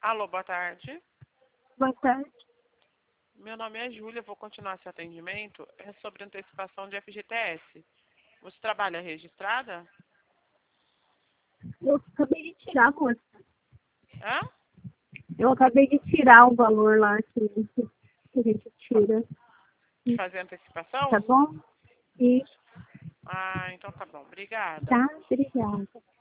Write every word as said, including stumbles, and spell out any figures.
Alô, boa tarde. Boa tarde. Meu nome é Júlia, vou continuar seu atendimento. É sobre antecipação de F G T S. Você trabalha registrada? Eu acabei de tirar, moça. Hã? Eu acabei de tirar o valor lá que, que a gente tira. De fazer antecipação? Tá bom? E Ah, então tá bom. Obrigada. tá, obrigada.